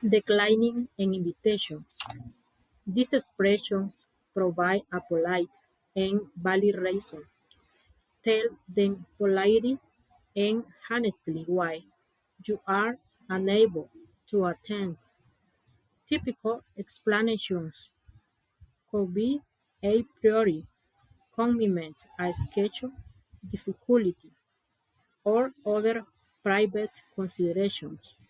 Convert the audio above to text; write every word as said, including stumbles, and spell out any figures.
Declining an invitation. These expressions provide a polite and valid reason. Tell them politely and honestly why you are unable to attend. Typical explanations could be a priori, commitment, a schedule, difficulty, or other private considerations.